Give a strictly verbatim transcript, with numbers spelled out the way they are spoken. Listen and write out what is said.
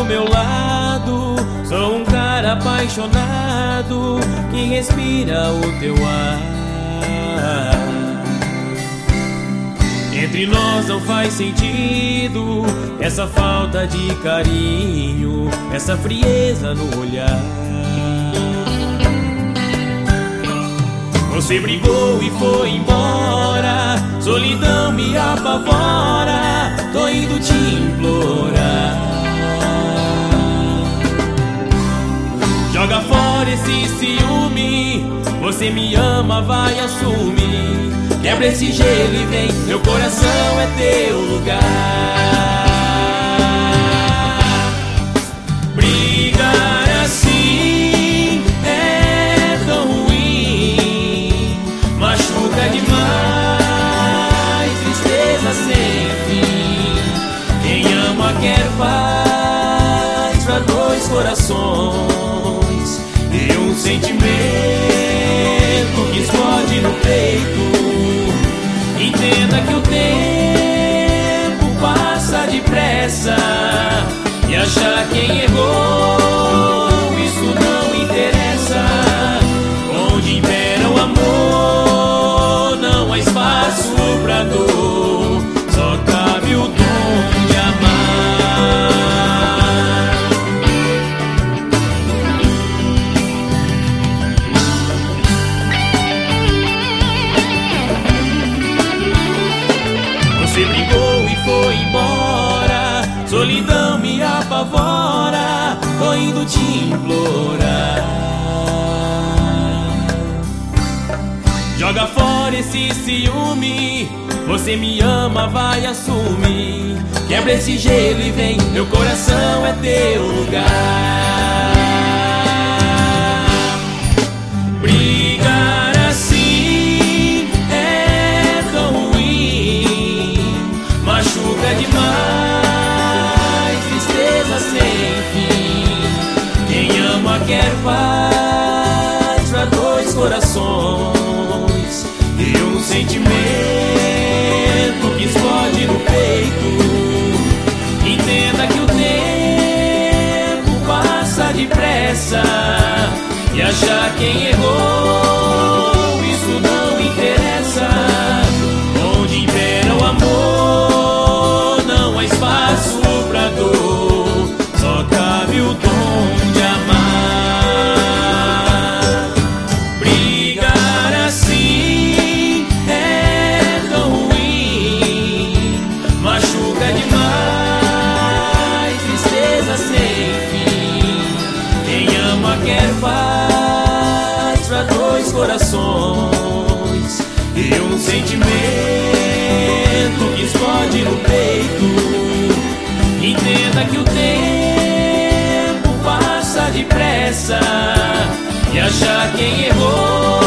meu lado. Sou um cara apaixonado que respira o teu ar. Entre nós não faz sentido essa falta de carinho, essa frieza no olhar. Você brigou e foi embora, solidão me apavora, tô indo te implorar. Joga fora esse ciúme, você me ama, vai assumir. Quebra esse gelo e vem, meu coração é teu lugar. Brigar assim é tão ruim, machuca demais, tristeza sem fim. Quem ama quer paz pra dois corações e um sentimento que explode no peito. Entenda que o tempo passa depressa e achar quem errou, isso não interessa. Onde impera o amor, não há espaço pra dor, só cabe o dom de amar. Você brigou e foi embora, solidão me apavora, tô indo te implorar. Joga fora esse ciúme, você me ama, vai assumir. Quebra esse gelo e vem, meu coração é teu lugar. Brigar assim é tão ruim, machuca demais, tristeza sem fim. Quem ama quer paz pra dois corações e um sentimento que explode no peito. Entenda que o tempo passa depressa e achar quem errou, isso não interessa. Onde impera o amor, não há espaço pra dor, só cabe o dom de amar. Brigar assim é tão ruim, machuca demais, tristeza sem fim. Quem ama quer paz pra dois corações e um sentimento que explode no peito. Entenda que o tempo passa depressa e achar quem errou,